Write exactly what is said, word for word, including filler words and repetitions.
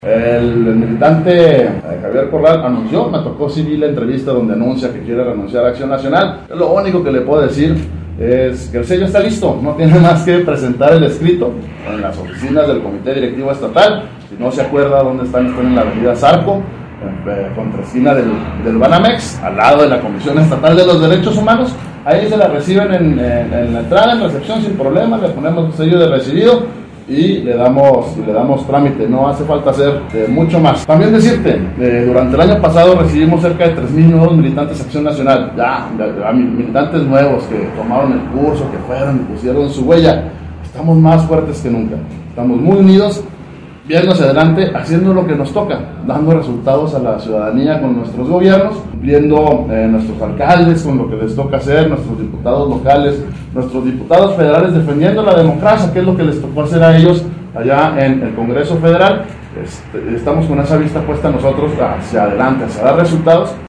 El, el militante eh, Javier Corral anunció, me tocó sí vi la entrevista donde anuncia que quiere renunciar a Acción Nacional. Lo único que le puedo decir es que el sello está listo, no tiene más que presentar el escrito en las oficinas del Comité Directivo Estatal. Si no se acuerda dónde están, están en la avenida Zarco, en contra esquina del, del Banamex, al lado de la Comisión Estatal de los Derechos Humanos. Ahí se la reciben en, en, en la entrada, en recepción, sin problema, le ponemos el sello de recibido y le damos y le damos trámite, no hace falta hacer eh, mucho más. También decirte, eh, durante el año pasado recibimos cerca de tres mil nuevos militantes de Acción Nacional, ya, ya, ya, militantes nuevos que tomaron el curso, que fueron y pusieron su huella. Estamos más fuertes que nunca, estamos muy unidos, viendo hacia adelante, haciendo lo que nos toca, dando resultados a la ciudadanía con nuestros gobiernos, cumpliendo eh, nuestros alcaldes con lo que les toca hacer, nuestros diputados locales, nuestros diputados federales defendiendo la democracia, que es lo que les tocó hacer a ellos allá en el Congreso Federal. Este, estamos con esa vista puesta nosotros hacia adelante, hacia dar resultados.